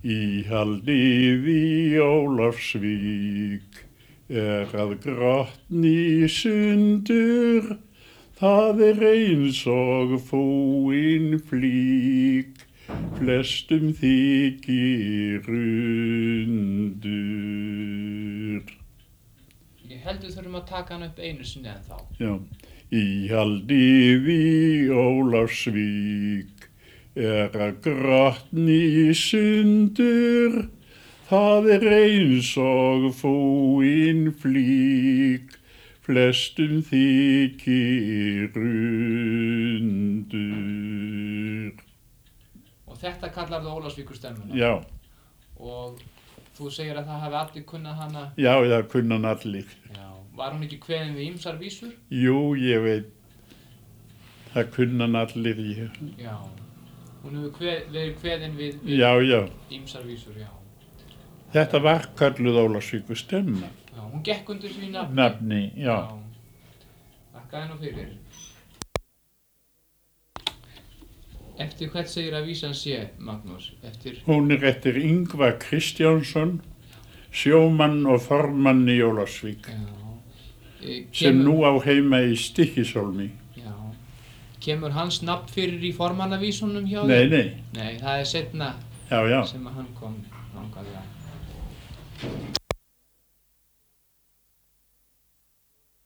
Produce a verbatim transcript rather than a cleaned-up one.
Í haldið í Ólafsvík er að grotni sundur, það er eins og fúin flík, flestum þykir undur. Ég held við þurfum að taka hann upp einu sinni en þá. Já. Í haldið í Ólafsvík er að grotni sundur, það er eins og fúin flík, flestum þykir undur. Og þetta kallar þú Ólafsvíkurstemmuna? Já. Og þú segir að það hafi allir kunnað hana? Já, það kunnan allir. Já. Var hún ekki kveðin við ýmsar vísur? Jú, ég veit. Það kunnan allir. Ég. Já. Hún hefur kveð, verið kveðin við, við Já, já. ýmsar vísur, já. Þetta var kölluð Ólafsvíkurstemma. Já, hún gekk undir því nafni. Nafni, já. Já. Þakkaði nú fyrir. Eftir hvern segir að vísan sé, Magnús? Eftir... Hún er eftir Ingvar Kristjánsson, sjómann og formann í Ólafsvík, Já. E, kemur, sem nú á heima í Stykkishólmi. Já. Kemur hans nafn fyrir í formannavísunum hjá Nei, þér? nei. Nei, það er seinna Já, já. sem að hann kom þangað, já.